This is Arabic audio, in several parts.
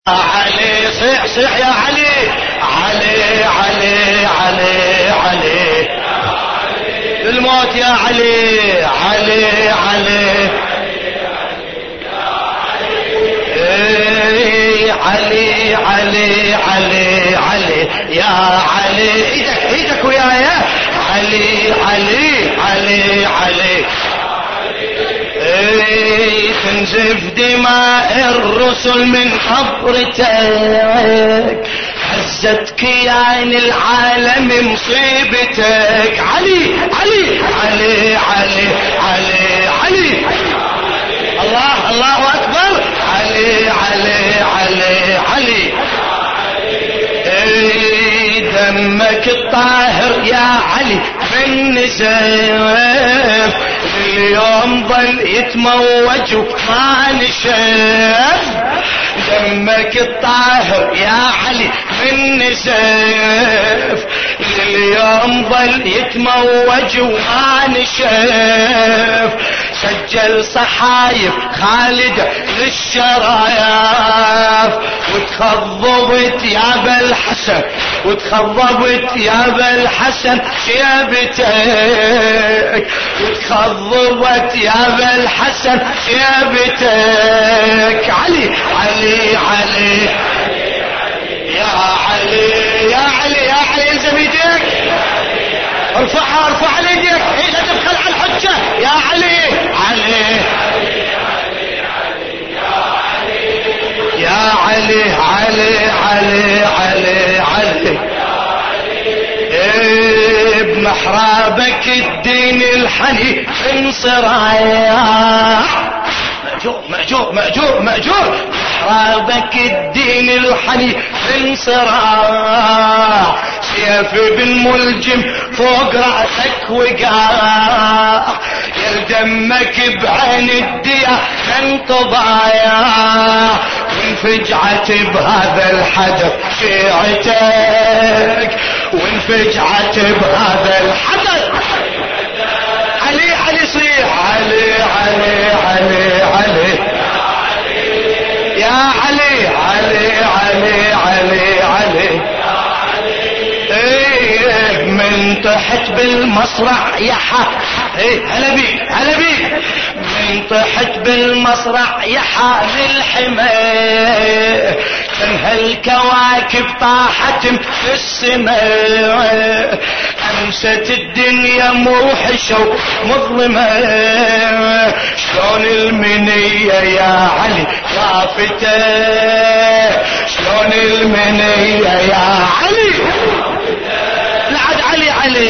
علي صيح صيح يا علي، علي علي علي علي للموت يا علي، علي علي علي علي علي علي يا علي، ايدك ويايا، علي علي علي علي تنزف دماء الرسل من خبرتك، هزت كيان العالم مصيبتك، علي علي علي علي علي علي الله اكبر، علي علي علي علي دمك الطاهر يا علي من نزف، اليوم ظل يتموج وما نشف، دمك الطاهر يا علي من نزف، اليوم ظل يتموج وما نشف، سجل صحايف خالد للشرايف، وتخضبت يا بالحسن، وتخضبت يا بالحسن شيبتك، وتخضبت يا بالحسن شيبتك، علي علي علي يا علي يا علي يا علي الزم يديك، ارفع يديك، ايش تبخل على الحجة يا علي، علي يا علي علي علي علي علي بمحرابك الدين الحنيف انصراع، مأجور محرابك الدين الحنيف انصراع، سيف بن ملجم فوق رأسك وقاع، يا دمك بعين الدية انطبايا، وانفجعت بهذا الحدث شيعتك، وانفجعت بهذا الحدث، علي صيح، علي علي علي علي يا علي علي علي علي علي من طحت بالمصرع يا هلا بيك من طحت بالمصرع يا حامل الحمى، كم هالكواكب طاحت في السماء، امست الدنيا موحشة ومظلمة، شلون المنية يا علي شافتك، شلون المنية يا علي، لعد علي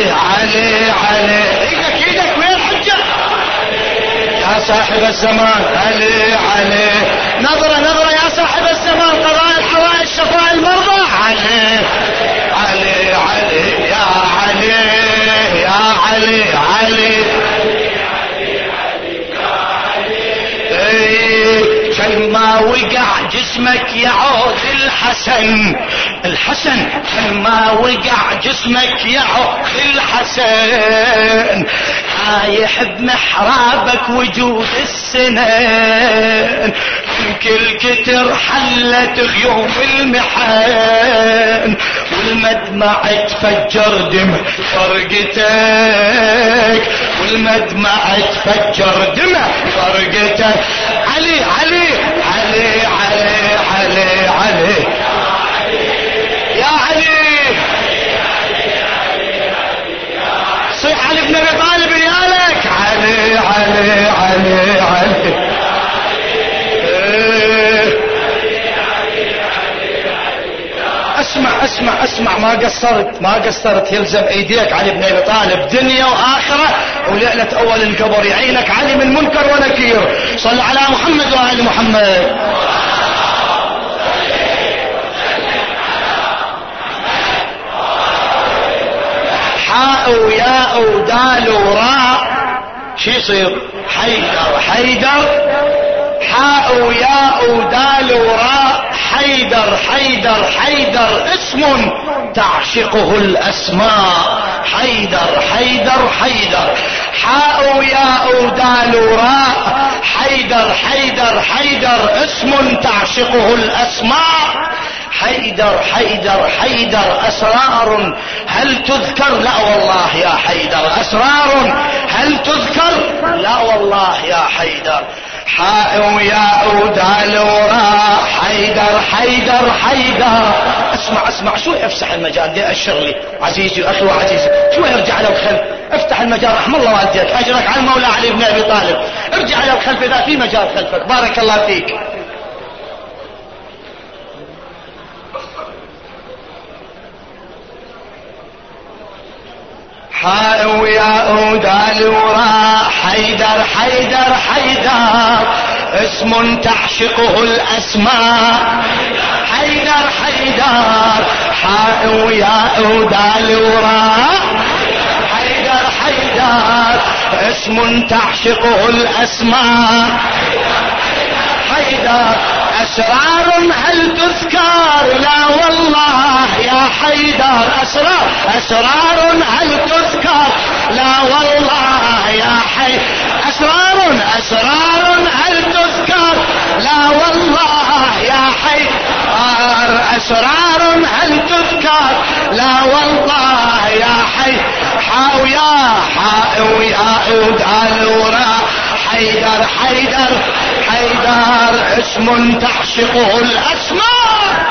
ايدك وين الحجة يا صاحب الزمان، علي نظرة يا صاحب الزمان، قضاء الحوائج شفاء المرضى، علي يا علي كلما وقع جسمك يعود الحسن كلما وقع جسمك يعود الحسن، رايح بمحرابك وجود السنين، من كل كتر حلت غيوم المحن، والمدمع تفجر دمع فرقتك، والمدمع تفجر دمع فرقتك، علي يا علي صيح علي بن ابي طالب ريالك، علي اسمع ما قصرت يلزم ايديك علي بن ابي طالب، دنيا واخره وليله اول القبر، يعينك علي من منكر ونكير، صل على محمد وآل محمد. حاء وياء ودال وراء شي يصير حيدر، حاء وياء ودال وراء حيدر اسم تعشقه الأسماء، حيدر حاء وياء ودال وراء. حيدر حيدر حيدر اسم تعشقه الأسماء. حيدر حيدر حيدر أسرار هل تذكر؟ لا والله يا حيدر. أسرار هل تذكر؟ لا والله يا حيدر. حاء وياء ودال وراء. حيدر حيدر حيدر. اسمع اسمع شوي، افسح المجال دي اشر لي عزيزي واخي وعزيزي، شوي ارجع له الخلف، افتح المجال رحم الله والديك، اجرك على المولى علي بن ابي طالب. ارجع له الخلف اذا في مجال خلفك، بارك الله فيك. حاء وياء ودال وراء. حيدر حيدر حيدر اسم تعشقه الأسماء. حيدر حيدر حاء وياء ودال وراء. حيدر حيدر اسم تعشقه الأسماء. حيدر أسرار هل تذكر؟ لا والله يا حيدر. أسرار أسرار هل تذكر؟ لا والله يا حيدر. أسرار أسرار هل تذكر؟ لا والله يا حيدر. أسرار هل تذكر؟ لا والله يا حيدر. حاء وياء حاء وياء ودال وراء. حيدر حيدر حيدر اسم تعشقه الأسماء.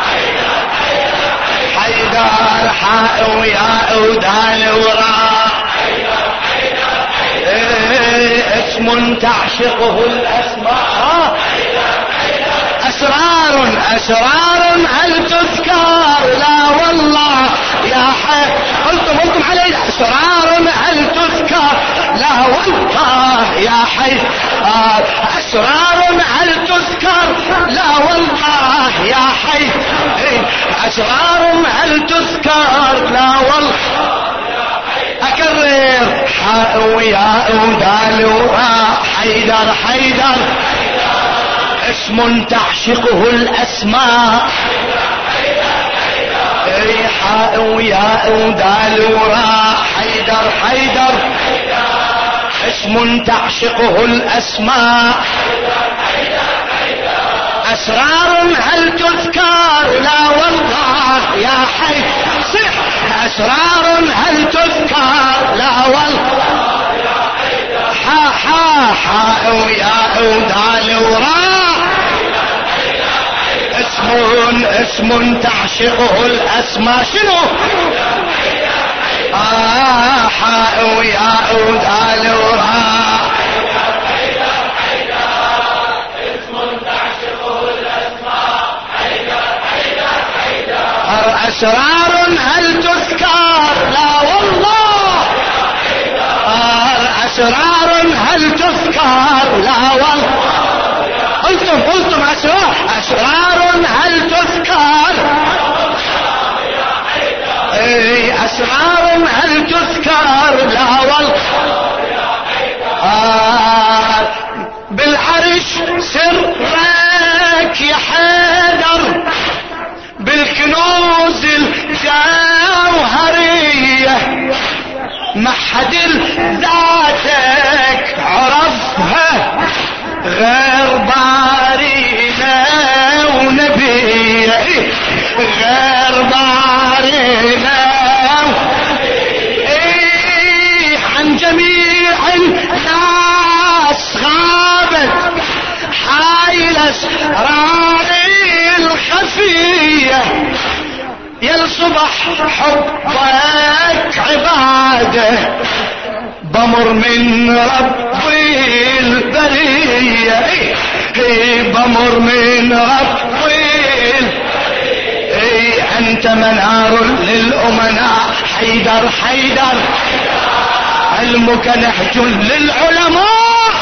حيدر حاء وياء ودال وراء. اسم تعشقه الأسماء. أسرار أسرار هل تذكر؟ لا والله يا حي. قلتم علي أسرار هل تذكر؟ لا والله يا حي. أسرار هل تذكر؟ لا والله يا حي. أسرار هل تذكر؟ لا والله. أكرر حاء وياء ودال وراء. حيدر حيدر اسم تعشقه الأسماء. حاء وياء ودال وراء. حيدر حيدر اسم تعشقه الأسماء. أسرار هل تذكر؟ لا والله يا حي. صح. أسرار هل تذكر؟ لا والله. حاء وياء ودال وراء. اسم تعشقه الأسماء. شنو؟ حاء وياء ودال وراء. أسرار هل تذكر؟ لا والله. أسرار هل تذكر؟ لا والله. قلتم أسرار هل تذكر؟ أسرار هل تذكر؟ لا والله. بالعرش سرك يا حيدر، بالكنوز الجوهرية، ما حد ذاتك عرفها غير بارينا ونبيه. غير بارينا عن جميع الناس غابت حايل اسرار الخفية. يا الصبح حبك عباده بمر من ربي البرية. بمر من ربي. انت منار للامناء. حيدر حيدر علمك نهج للعلماء.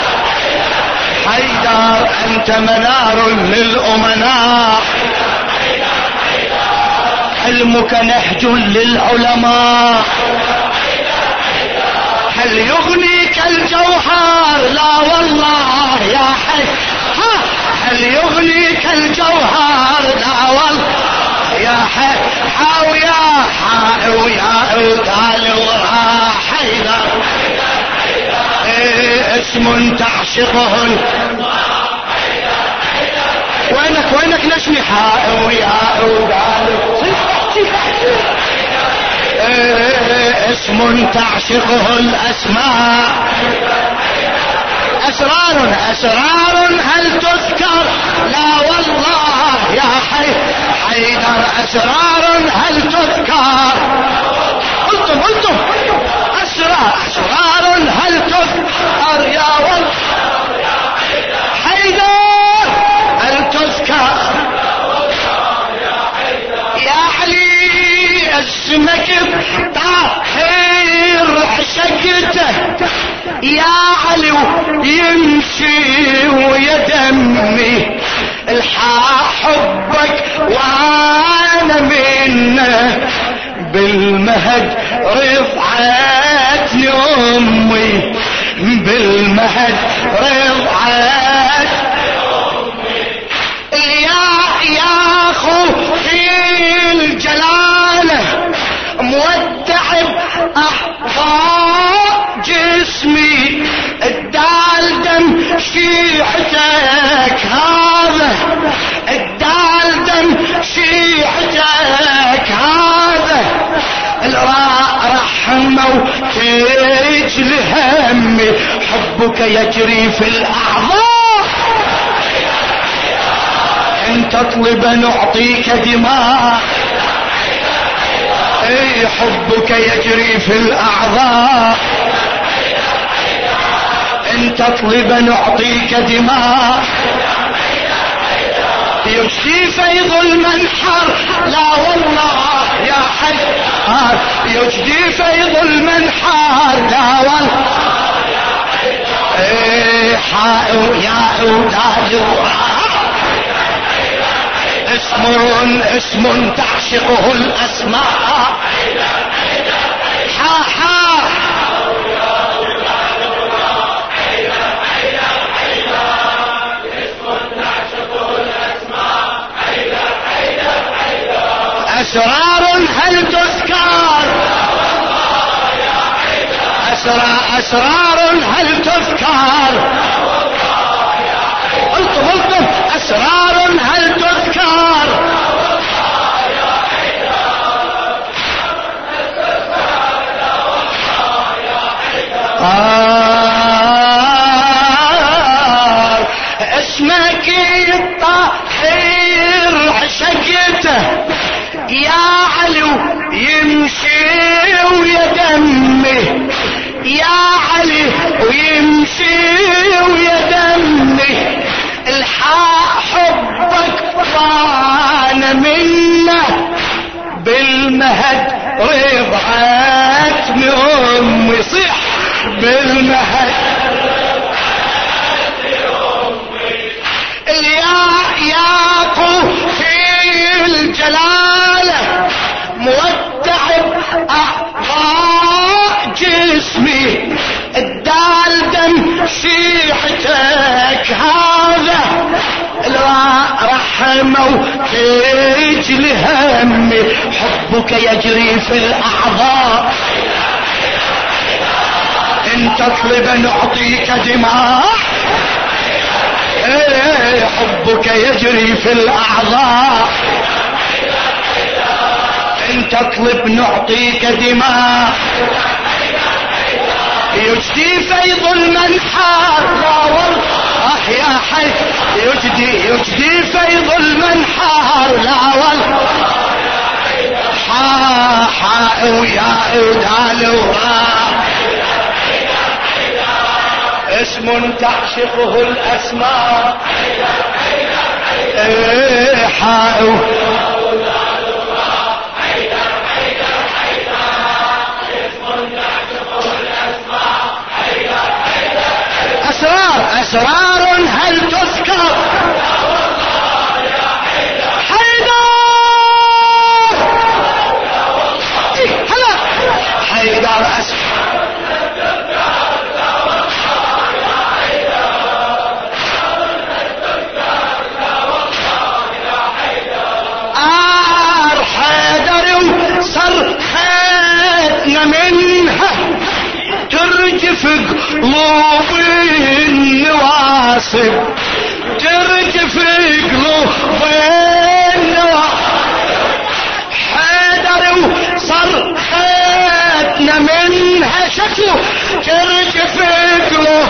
حيدر انت منار للامناء. علمك نهج للعلماء. هل يغنيك الجوهر؟ لا والله يا حي. هل يغنيك الجوهر؟ لا والله يا حي. حاء وياء ودال وراء. حيدر اسم تعشقه وينك نشمي حاء وياء وقالوا اسم تعشقه الأسماء أسرار هل تذكر لا والله يا حيدر أسرار هل تذكر قلتم أسرار هل تذكر يا والله حيدر هل تذكر يا علي اسمك طاهر عشقته يا علي يمشي ويدمي الحا حبك وانا منه بالمهد رفعتني امي بالمهد رفعتني يا خوفي الجلاله مودع احضاء جسمي الدال دم شيعتك هذا الدال دم شيعتك هذا الرحمة وتجل همي حبك يجري في الاعضاء ان تطلب نعطيك دماء اي حبك يجري في الاعضاء ان تطلب نعطيك دماء يجدي فيض المنحر لا والله يا حيدر يجدي فيض المنحر لا والله اي حاء يا دال اسم تعشقه الأسماء حا أسرار هل تذكر أسرار هل تذكر قلتم أسرار هل تذكر اسمك الطاهر عشقته يا علي يمشي ويدمي يا علي ويمشي ويدمي الحق حبك وانا منه بالمهد رضعتني امي صيح بالمهد في الجلالة مودع أعضاء جسمي الدال دم شيحتك هذا رحمة وتجل همي حبك يجري في الأعضاء إن تطلب نعطيك دماء حبك يجري في الأعضاء إن تطلب نعطيك دماء يجدي فيض المنحار لا والله يا حي يجدي فيض المنحار لا والله حاء وياء ودال اسم تعشقه الأسماء حاء أسرار هل تذكر حيدر هلا حيدر صرختنا منها ترجفق مطلوب النواصب ترجف قلوب النواصب حيدر وصرختنا منها شكله ترجف قلوب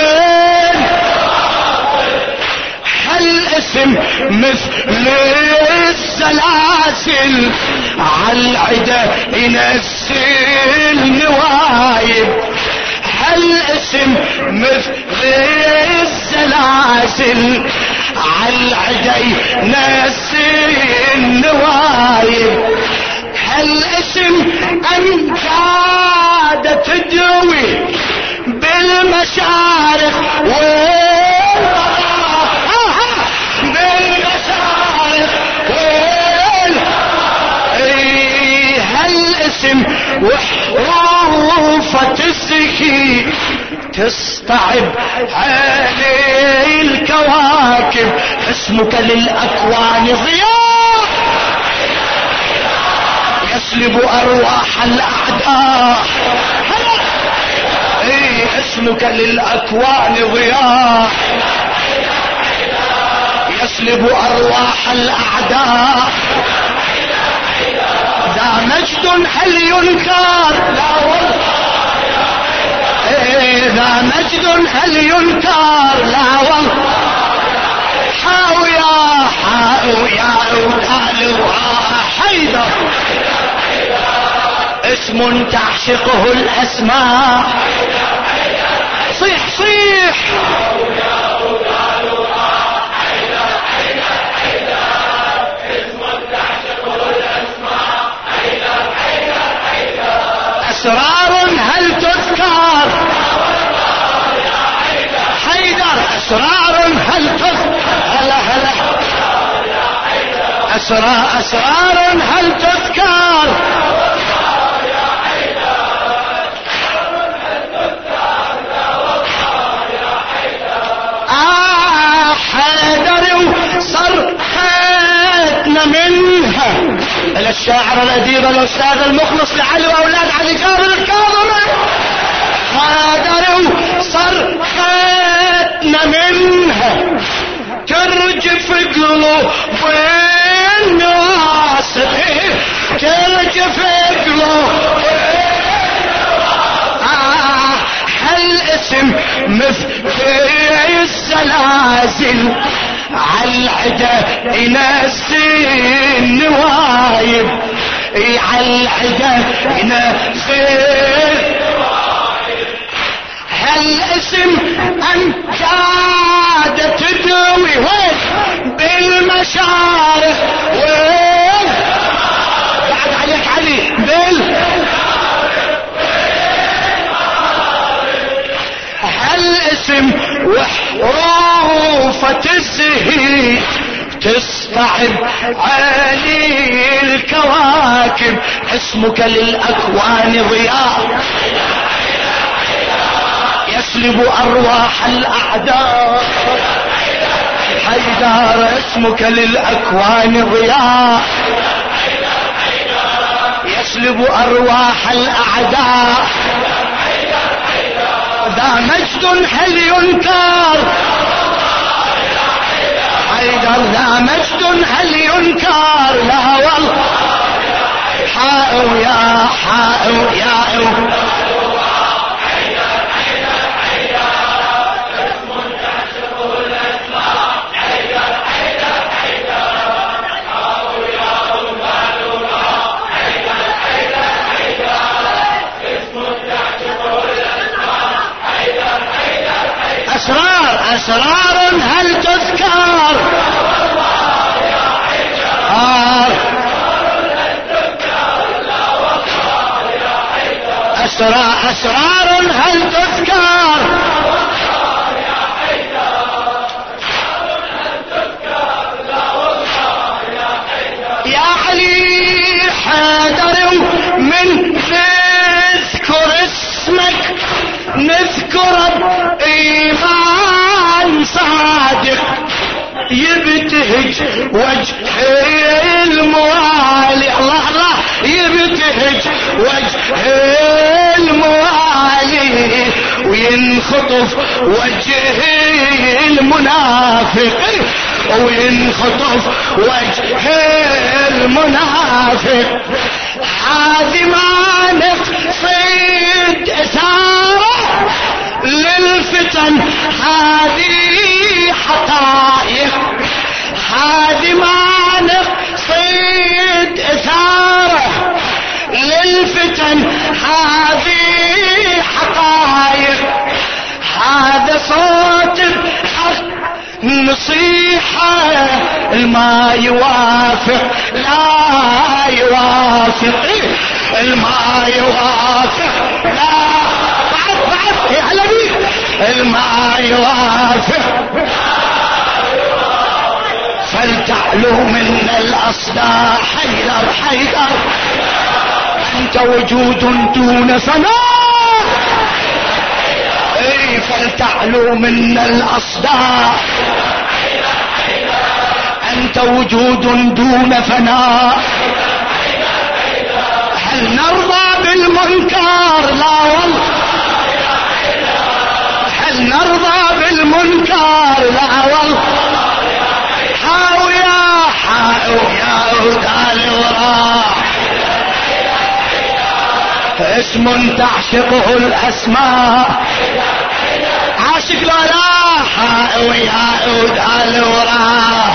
هالاسم مثل السلاسل عالعدا ينزل نوايب هالاسم مثل السلاسل عالعدا ينزل نوايب هالاسم امجاد تدوي بالمشارق هالاسم وحروفه تزكي تصطعب عليه الكواكب اسمك للاكوان ضياء يسلب ارواح الاعداء اسمك للاكوان ضياء يسلب ارواح الاعداء ذا مجد هل ينكر لا والله ذا مجد هل ينكر لا والله حاو يا حيدر اسم تعشقه الاسماء صيح صيح أسرار هل تذكر حيدر أسرار هل تذكر هلا هلا أسرار هل تذكر حيدر صرختنا منها إلى الشاعر الأديب الأستاذ المخلص لعلي وأولاد علي جابر الكاظمي حيدر صرختنا منها ترجف قلوب النواصب ترجف قلوب هالاسم مثل الزلازل عالعدا ينزل النوايب عالعدا ينزل هالاسم امجاد تدوي وين بالمشارق وين بعد عليك علي هالاسم وحروفه تزهي تصطعب علي الكواكب اسمك للاكوان ضياء يسلب ارواح الاعداء حيدر اسمك للاكوان ضياء يسلب ارواح الاعداء ذا مجد هل ينكر حيدر ذا مجد هل ينكر لا والله حاء يا أسرار هل تذكر أسرار هل تذكر يا علي حيدر من نذكر اسمك نذكر بإيمان صادق يبتهج وجه الموالي الله الله يبتهج وجه الموالي وين وينخطف وجه المنافق، وينخطف وجه المنافق. هذه ما نقصد إثارة للفتن، هذه حقائق. هذه ما نقصد إثارة للفتن، هذه حقائق. هذا صوت الحق نصيحة، الما يوافق لا يوافق، الما يوافق لا بعد يا علوي، الما يوافق. فلتعلو منا الأصداء حيدر حيدر، أنت وجود دون فناء. فلتعلو منا الأصداء، أنت وجود دون فناء. هل نرضى بالمنكر؟ لا والله. هل نرضى بالمنكر؟ لا والله. حاو يا ودال وراح، اسم تعشقه الأسماء. عاشق لا لا، حاو يا ودال وراح،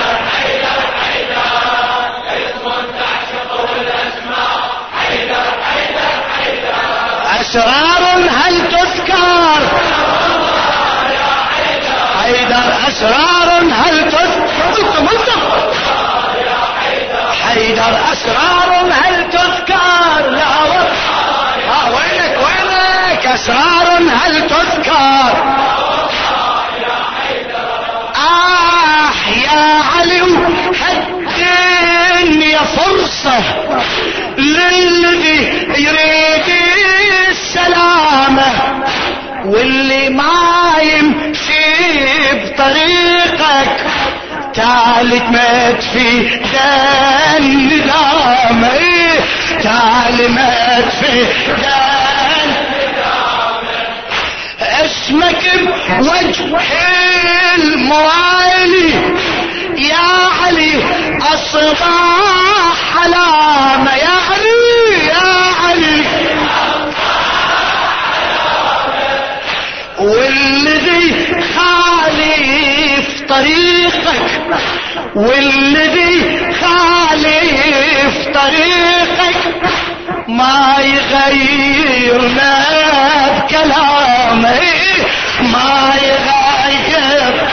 أسرار هل تذكر؟ حيدر أسرار هل تذكر؟ حيدر أسرار هل تذكر؟ لا وينك أسرار هل تذكر؟ يا علي الدنيا فرصة للذي يريد السلامة، واللي ما يمشي بطريقك تالت مات في الندامة، تالت مات في اسمك بوجه الموالي يا علي الصباح علامة، يا علي يا علي. والذي خالف طريقك، والذي خالف طريقك ما يغيرنا بكلامه، ما يغير.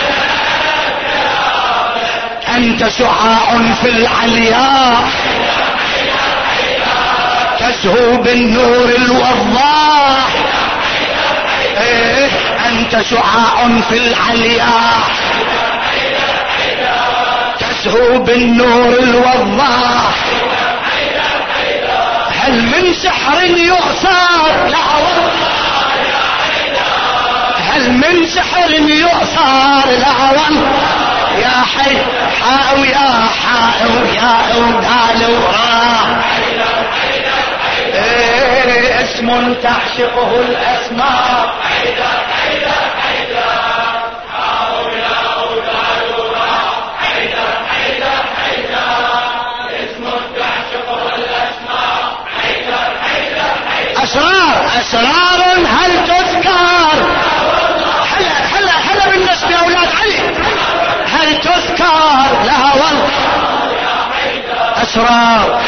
أنت شعاع في العلياء تزهو بالنور الوضاح، أنت شعاع في العلياء تزهو بالنور الوضاح. هل من سحر يؤثر؟ لا والله. هل من سحر يؤثر؟ لا والله. يا حي حاو يا حاو يا ودال وراح، اسم تعشقه الأسماء. أسرار هل تذكر؟ هلا بالنسبة يا أولاد علي، هل تذكر؟ لا والله. أسرار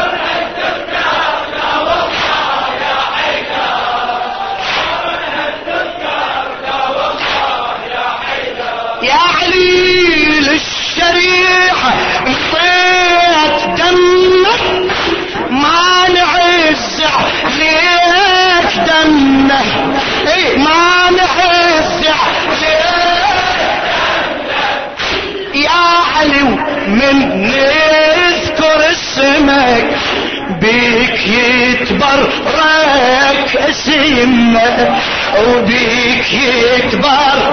يا علي للشريعة انطيت دمك، ما نعز عليك دمه، ما نعز عليك يا علي. من نذكر اسمك بيك يتبرك اسمك، وبيك يتبرك.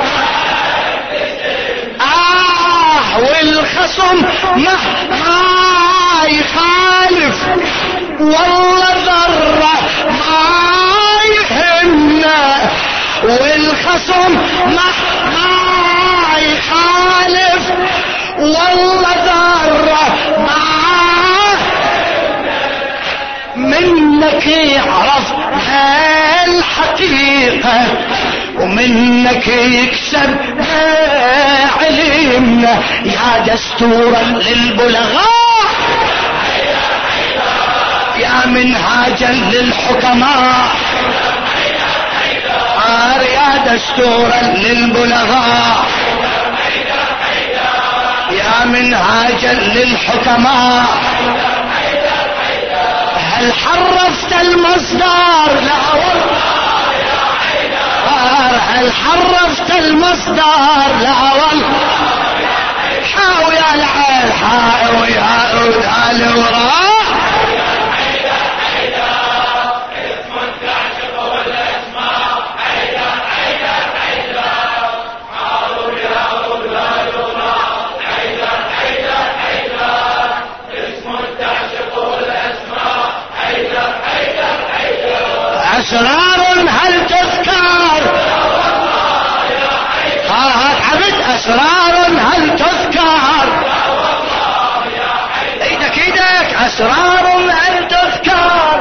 والخصم ما يخالف، والله ذرة ما يهمنا، والخصم ما يخالف والله ذرة معاه منك يعرف الحقيقة ومنك يكسب علمنا يا دستورا للبلغاء يا منهاجا للحكماء يا دستورا للبلغاء يا منهاجا للحكماء هل حرفت المصدر لا والله يا حيدر هل حرفت المصدر لا والله حاو يا العيل حاو يا أولاد وراء أسرار هل تذكر هات عبد أسرار هل تذكر ايدك ايدك أسرار هل تذكر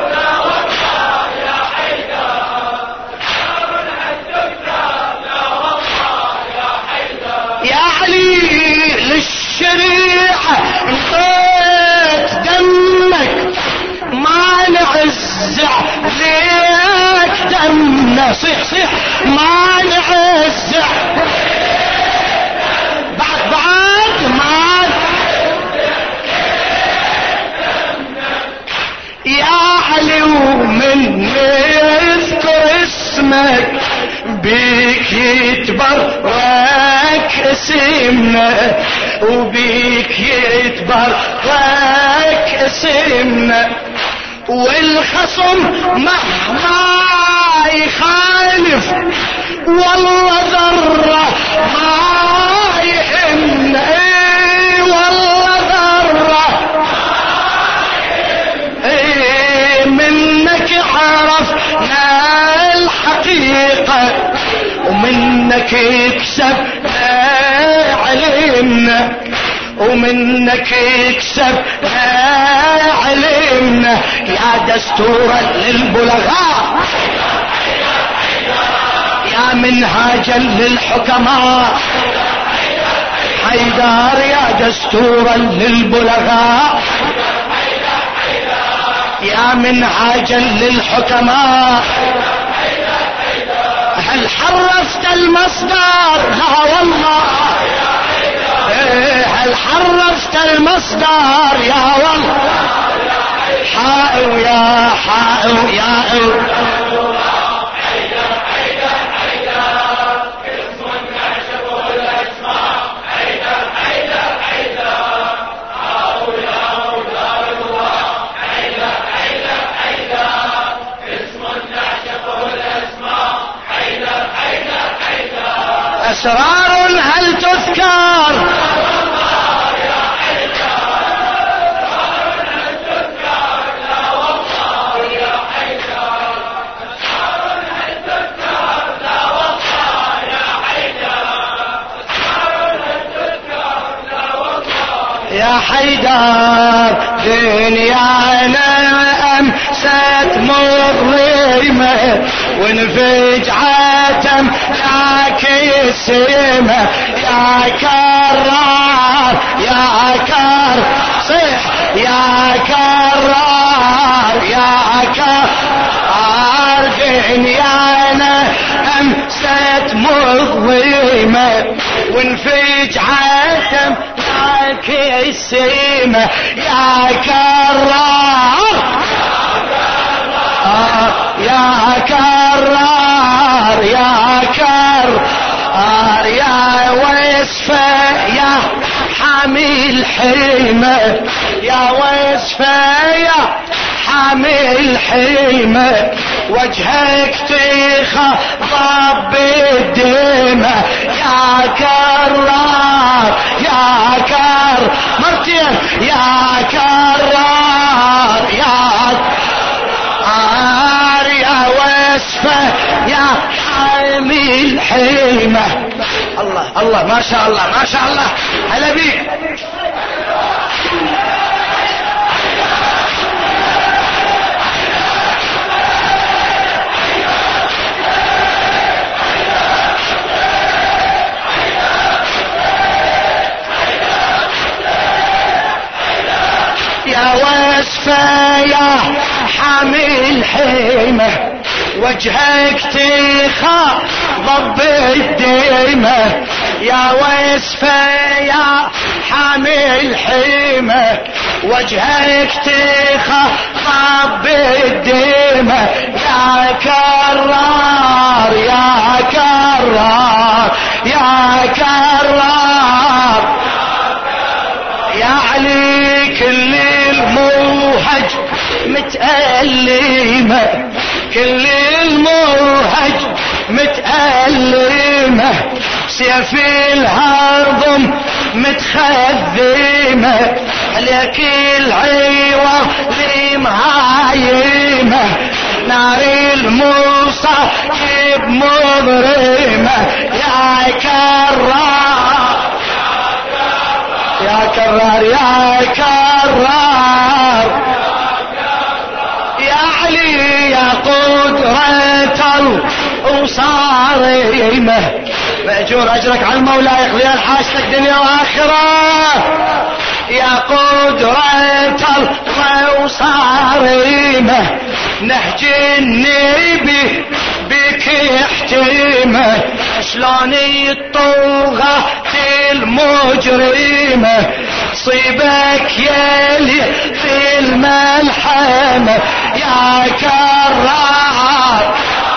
يا علي للشريعة انطيت دمك ما نعزع ليك دمنا صيح صيح ما نعزع بعد ما يا علي ومن يذكر اسمك بيك يتبرك اسمنا وبيك يتبرك اسمنا والخصم مهما يخالف والله ذرة ما يهم والله ذرة منك عرفنا الحقيقة ومنك يكسب علمنا ومنك يكسب علمنا يا دستورا للبلغاء يا منهاجا للحكماء حيدر يا دستورا للبلغاء يا منهاجا للحكماء هل حرفت المصدر لا والله هل حرفت المصدر يا والله حاو يا حاو يا أسرار هل تذكر يا حيدر دنيانا أمست مظلمة ونفج عتم لك السمة يا كرار يا كر صح يا كرار يا كرار دنيانا أمست مظلمة ونفج عتم لك السمة يا كرار يا كرار يا كرار يا وصفة يا حامي الحلمة يا وصفة يا حامي الحلمة وجهك تخضب بالدمى يا كرار يا كر مرتين يا كرار يا يا وصفة يا حامي الحيمة. الله الله ما شاء الله ما شاء الله. هلا بيك. يا وصفة يا حامي الحيمة وجهك تخاف ضب الديمة. يا وصفة يا حامي الحيمة وجهك تخاف ضب الديمة. يا كرار يا كرار يا كرار يا علي كل الموهج متألمة كل الموهج متألمة سيف الهضم متخذمة عليك العيوة مهايمة نار المصاحب مضرمة. يا كرار يا كرار يا كرار يا علي يا قدرة وصارمة. مأجور أجرك على المولى يقضي حاجتك دنيا وآخرة. يا قدرة وصارمة نهج النبي بك يحتمه شلون الطغاة المجرمة صيبك يلي في الملحمة. يا كرار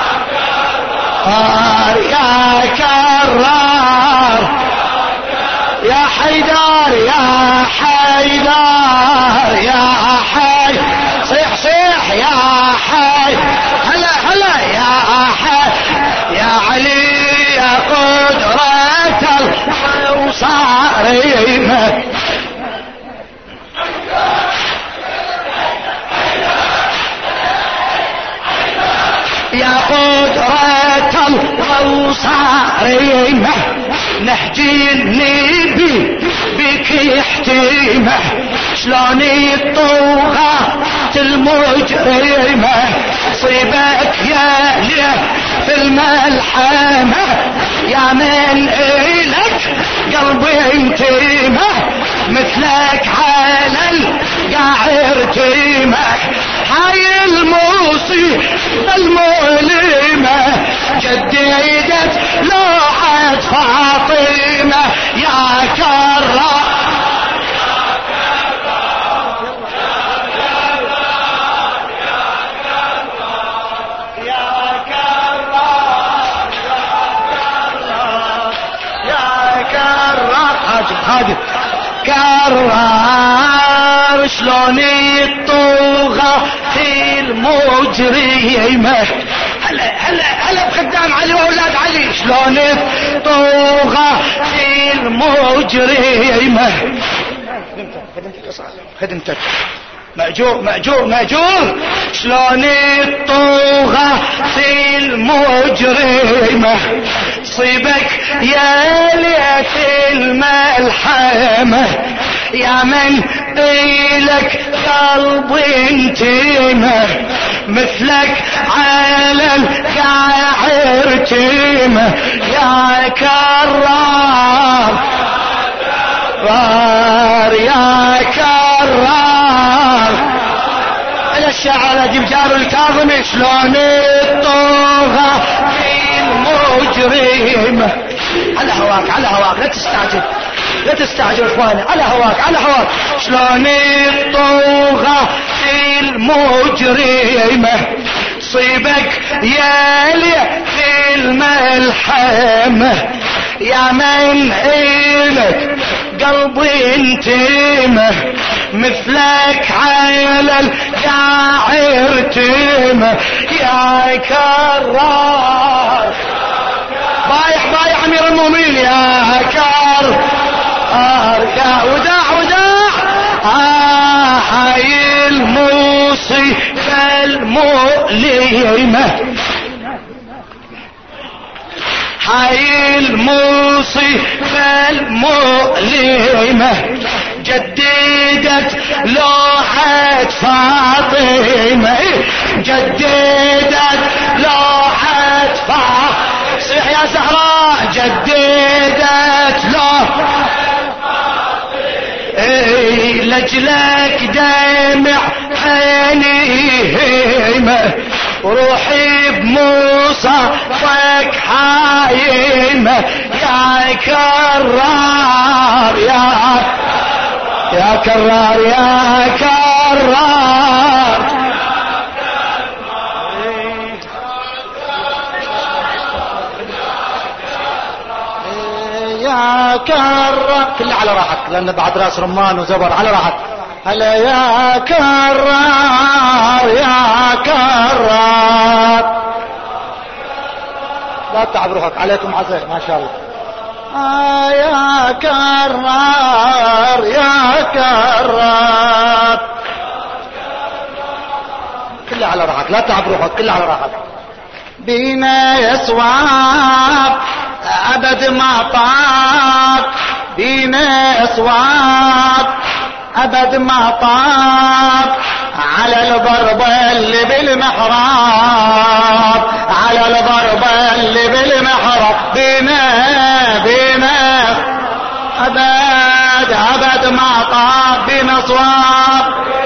يا كرار يا حيدر يا حيدر يا حي صيح صيح يا حي هلا هلا يا حي يا علي يا قدرة وصارمة. يا قدرة وصارمة نهج النبي بك يحتمه شلون الطغاة المجرمة صيبك يا ليه في الملحمة. يا من إلك قلبي انتمه مثلك على القاعر تيمه. هاي المصيبة المؤلمة جديدت لوحة فاطمة. يا كرار حاجة كرار شلون الطغاة المجرمة. هلا هلا هلا بخدام علي واولاد علي شلون الطغاة المجرمة. خدمتك مأجور مأجور مأجور. شلون الطغاة المجرمة صيبك يا ليت الملحمة. يا من إلك قلبي انتمه مثلك على القاعر تيمه. يا كرار يا كرار الشاعر اجيب جار الكاظم شلون الطغاة المجرمة. على هواك على هواك لا تستعجل لا تستعجل اخواني على هواك على هواك. شلون الطغاة المجرمة صيبك يا لي في الملحمة. يا من إلك قلبي انتمه مثلك على القاعر تيمه. يا كرار بايع بايع امير المؤمنين يا كرار يا وداع وداع هاي المصيبة المؤلمة هاي المصيبة المؤلمة جددت لوحة فاطمة، جددت لوحة فاطمة، صيح يا زهراء، جددت لوحة لجلك دمع عينيهمة، روحي بمصافك حايمة يا كرار يا كرار يا كرار يا كرار. كله على راحتك لأن بعد راس رمان وزبر، على راحتك. هلا يا كرار يا كرار، لا تتعب روحك، عليكم عسى ما شاء الله. يا كرار يا كرار، كله على راحتك، لا تتعب روحك، كله على راحتك. بينا يسواب أبد ما طاب، بينا يسواب أبد ما طاب، على الضربة اللي بالمحراب، على الضربة اللي بالمحراب، بينا أبد ما طاب، بينا صواب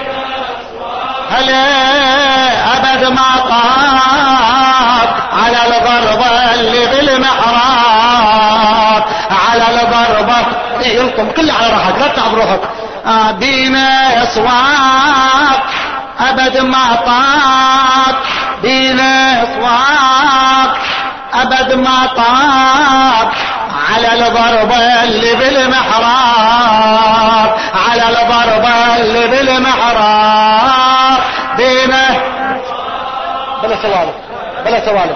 هلا أبد ما طاب، على الضربة اللي بالمحراب، على الضربة يلكم كله على راحتك، لا تتعب روحك. بينا صواب أبد ما طاب، بينا صواب أبد ما طاب، على الضربة اللي بالمحراب، على الضربة اللي بالمحراب، بينا بلا سوالف بلا سوالف.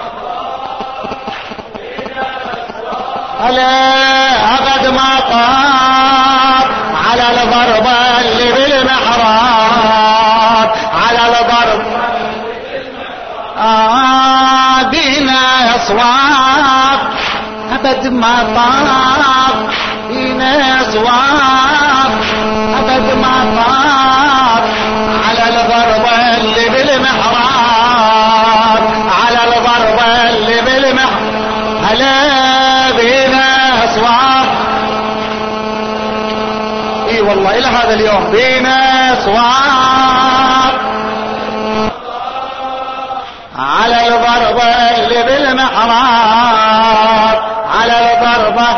هلا أبد ما طاب، على الضربة اللي بالمحراب، على الضرب بينا صواب أبد ما طاب، بينا صواب أبد ما طاب، على الضربة اللي بالمحراب، على الضربة اللي بالمحراب، هلا بينا صواب. اي والله الى هذا اليوم بينا صواب، على الضربة اللي بالمحراب، على الضربة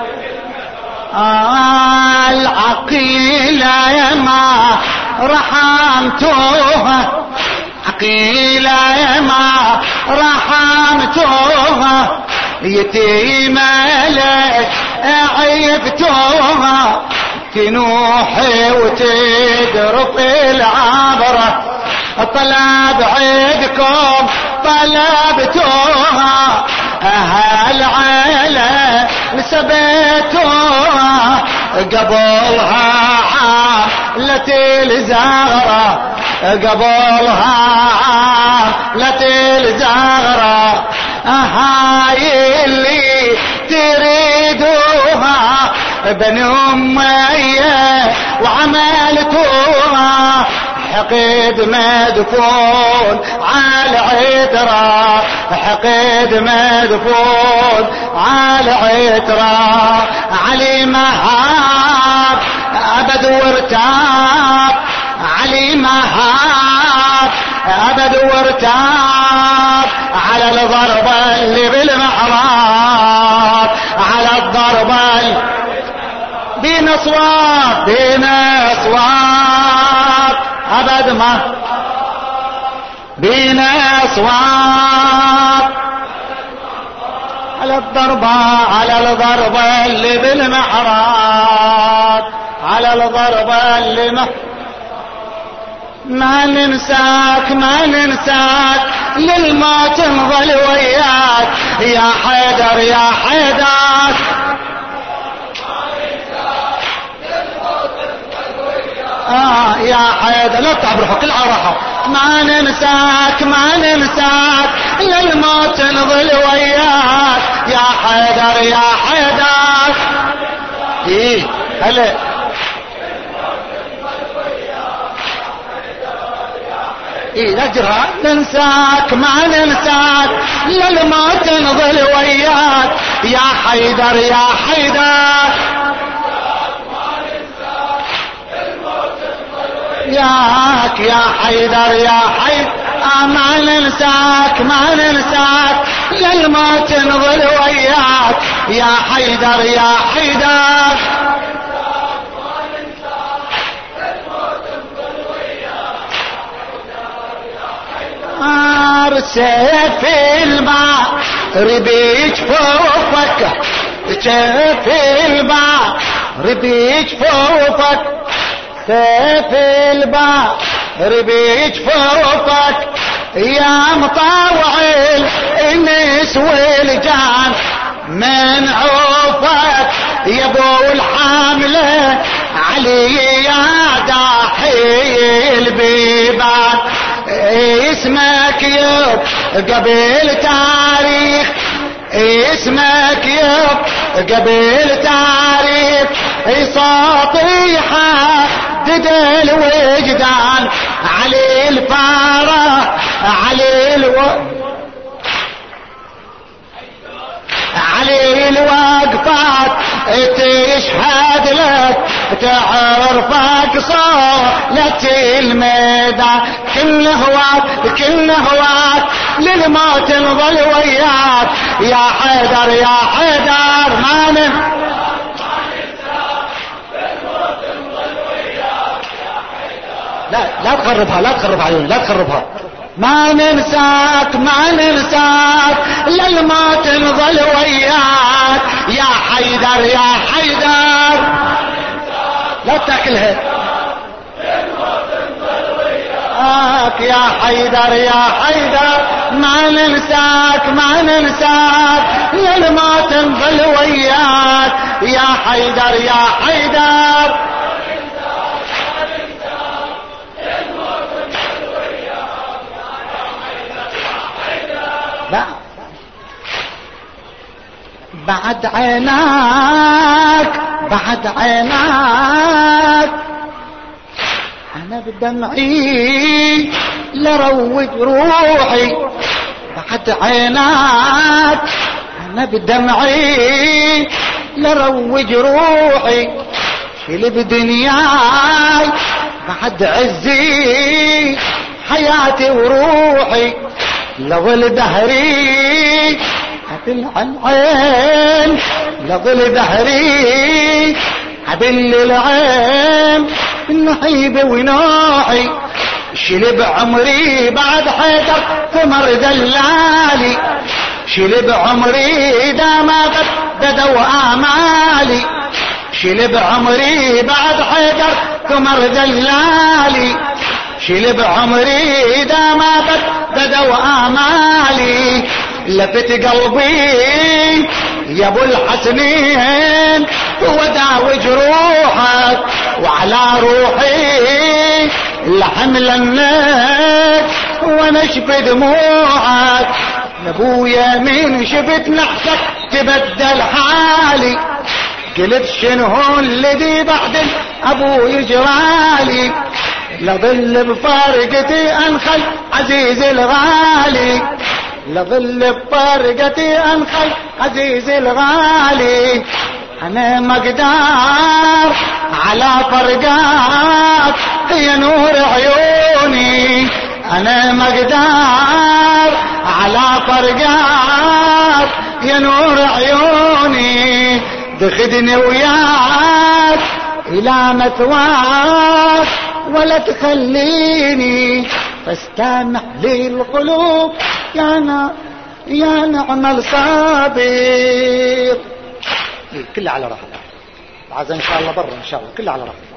العقيلة يا ما رحمتوها، عقيلة يا ما رحمتوها، يتيمة لك عيبتوها، تنوحي وتدرب العبرة، طلب عيدكم طلبتوها، أهل عيلة سبيتوها، قبلها عاملة الزغرة، قبلها عاملة الزغرة، هاي اللي تريدوها بن أمية وعملتوها، حقد مدفون على عترة، حقد مدفون على عترة، علي مهاب أبد وارتاب، علي مهاب أبد وارتاب، على الضربة اللي بالمحراب، على الضربة بينا صواب، بينا صواب أبد ما بينا صواب، على الضربة، على الضربة اللي بالمحراب، على الضربة اللي ما ننساك ما ننساك، للموت نظل وياك يا حيدر يا حيدر، يا حيدر لا تتعب روحك، كل على راحة، ما ننساك ما ننساك للموت نظل وياك يا حيدر يا حيدر. ايه هلا ايه نجرها ننساك ما ننساك للموت نظل وياك يا حيدر يا حيدر. ياك يا حيدر يا حيدر ما ننساك ما ننساك للموت نظل وياك يا حيدر يا حيدر. سيف الماء ربيج فوقك سيف الماء ربيج فوقك سيف الماء ربيج فوقك يا مطاوع الانس والجان من عوفك يا ابو الحامله علي يا داحي البيبان. اسمك يب قبل تاريخ اسمك يب قبل تاريخ سطيحة دد الوجدان علي الفارة علي الوقفات تشهد لك تعرفك صولة الميدان. كل هواك للموت نظل وياك يا حيدر يا حيدر. ما لا تخربها لا تخرب عيوني لا تخربها. ما ننساك ما ننساك للموت نظل وياك يا حيدر يا حيدر. لا تاكلها يا حيدر يا حيدر. ما ننساك ما ننساك للموت نظل وياك يا حيدر يا حيدر. بعد عيناك بعد عيناك انا بدمعي لروج روحي. بعد عيناك انا بدمعي لروج روحي. شيل بدنياي بعد عزي حياتي وروحي. لظل دهري أبل عن عين لظل دهري أبل العين النحيب ونوحي. شلب عمري بعد حيدر ثمر دلالي. شلب عمري داما قد بدوا آمالي. شلب عمري بعد حيدر ثمر دلالي. شلب عمري داما قد بدوا آمالي. لفت قلبي يا ابو الحسنين وداوي جروحك وعلى روحي لحمل النك ونشف دموعك. لابويا من شفت نحسك تبدل حالي. قلت شنو الذي بعد ابو يجرالي. لظل بفارقتي انخل عزيز الغالي. لظل بفارقتي انخل عزيز الغالي. انا مقدار على فرقات يا نور عيوني. انا مقدار على فرقات يا نور عيوني. دخدني وياك الى مثواك ولا تخليني فاستمح لي القلوب يا نعم الصابر. كله على راحة عايز ان شاء الله برا ان شاء الله كله على راحة.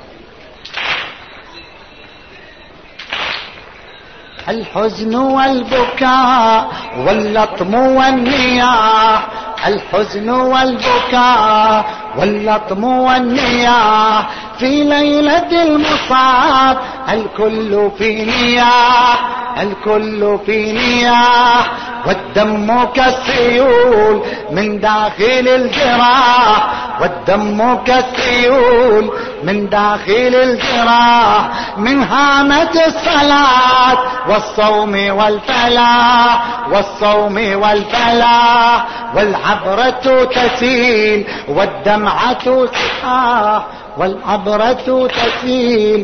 الحزن والبكاء واللطم والنياح. الحزن والبكاء واللطم والنياح في ليلة المصاب الكل في نياح، الكل في نياح، والدم كالسيول من داخل الجراح، والدم كالسيول من داخل الجراح، من هامة الصلاة والصوم والفلاح، والصوم والفلاح، والعبرة تسيل والدمعة سحاح، والعبرة تسيل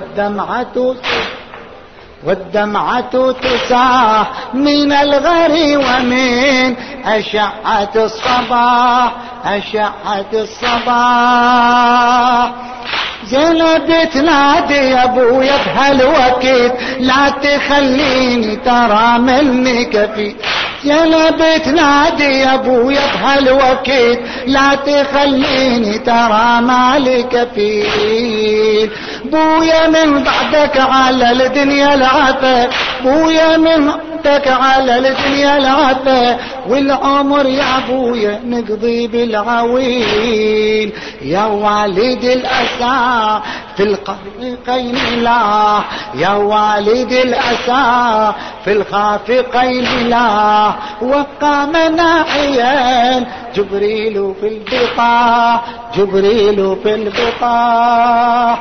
والدمعة تساح من الغري ومن أشعة الصباح، أشعة الصباح. زينب تنادي يا ابويا بهالوقت لا تخليني ترى مني كفي، زينب تنادي يا ابويا بهالوقت لا تخليني ترى مالي كفيل. بويا من بعدك على الدنيا العفا، بويا من بعدك على الدنيا العفا، والعمر يا ابويا نقضي بالعويل. يا والد الأسى في الخافقين لا، يا والد الأسى في الخافقين لا، وقام ناعيا جبريل في البقاع، جبريل في البقاع.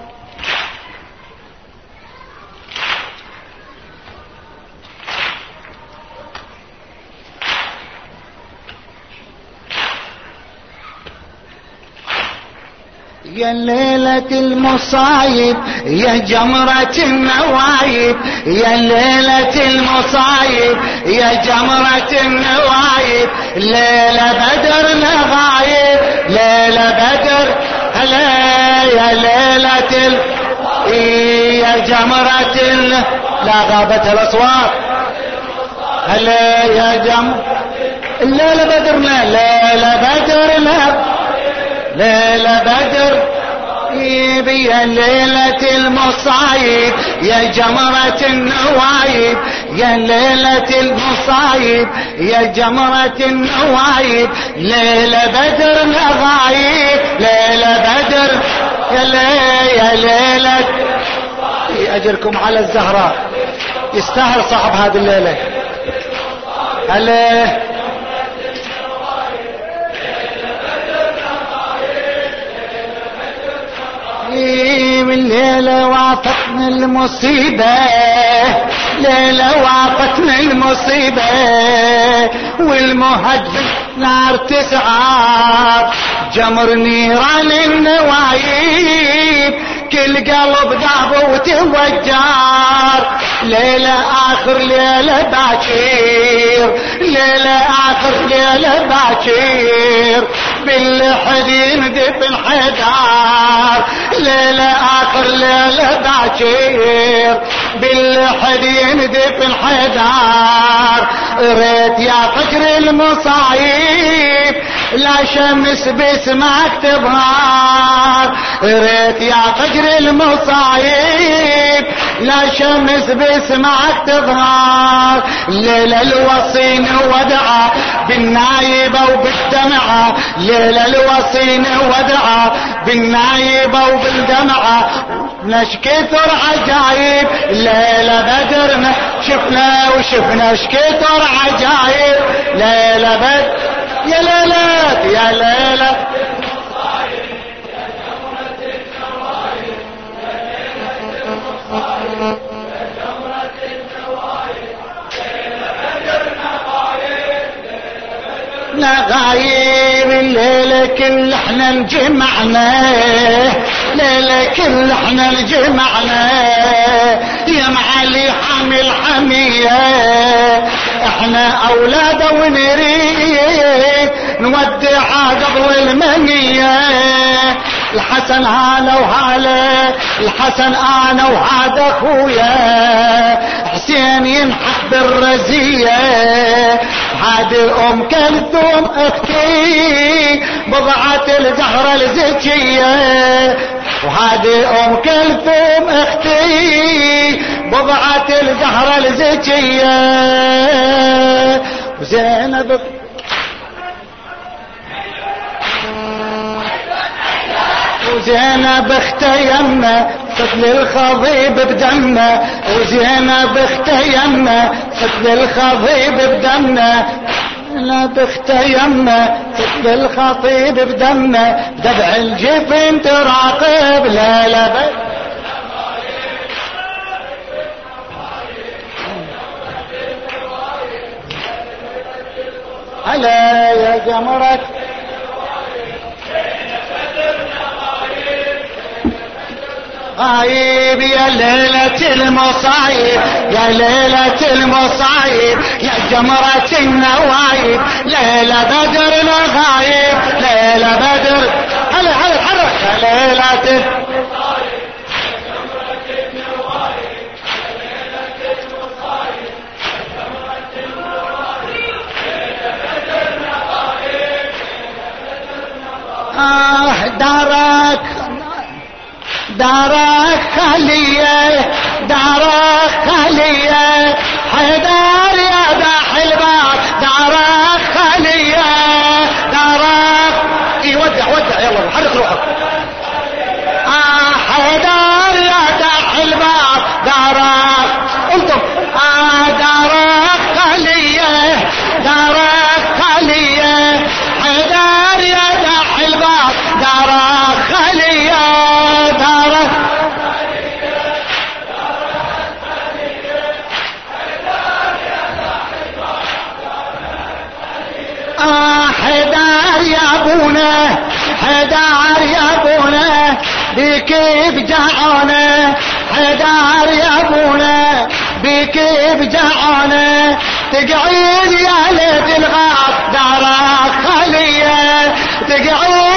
يا ليلة المصايب يا جمرة النوايب، يا ليلة المصايب يا جمرة النوايب، ليلة بدر نغايب، ليلة بدر هلا يا ليلة يا جمرة لا غابت الأصوات هلا يا الليلة بدرنا، ليلة بدرنا، ليلة بدر يا ليلة المصايب يا جمرة النوايب، يا ليلة المصايب يا جمرة النوايب، ليلة بدر نغايب، ليلة بدر يا ليلة أجركم على الزهراء، يستاهل صاحب هذه الليلة. هلا من ليلة وافقنا المصيبة، ليلة وافقنا المصيبة، والمهجم نار تسعار، جمر نيران النوايب، كل قلب ذاب وتوجار، ليلة آخر ليلة باكير، ليلة آخر ليلة باكير، باللحد يندب الحدار، ليلة آخر ليلة باكير، باللحد يندب الحدار، ريت يا فجر المصايب لا شمس باسمك تبهار، ريت يا فجر المصايب لا شمس باسمك تظهر، ليلة الوصين ودعا بالنايبة وبالدمعة، ليلة الوصين ودعا بالنايبة وبالدمعة، نشكثر عجايب، ليلة بدرنا شفنا وشفنا شكثر عجايب، ليلة بدر يا ليلة يا ليلة نغايب، الليلة كل احنا انجمعنا، ليلة كل احنا انجمعنا، يا معالي حامل حمية، احنا اولاده ونريد نودعها قبل المنية، الحسن هانا وهالا، الحسن انا وهذا اخويا، حسين ينحت بالرزية، هذه ام كلثوم اختي بضعة الزهرة الزكية، وهذه ام كلثوم اختي بضعة الزهرة الزكية، وزينب اخت يمه فتل الخضيب بدمه وزينب اخت يمه فتل الخضيب بدمه زينب اخت يمه فتل الخطيب بدمه دبع الجفن تراقب لا لا هلا يا جمرة غايب يا ليلة المصايب يا ليلة المصايب يا جمرة النوايب ليلة بدر غايب ليلة بدر هلا هلا حرك يا ليلة دارك دارك خالية دارك خالية حيدر يا داح الباب دارك خالية دارك ودع ودع يلا حرك روحك حيدر يا داح الباب دارك انتم دارك خالية دارك خالية حيدر يا داح الباب دارك خالية دارك حيدر يا ابونا حيدر يا ابونا بكيف جعانه حيدر يا ابونا بكيف جعانه تقعد يا ليت الغاب دارك خالية تقعد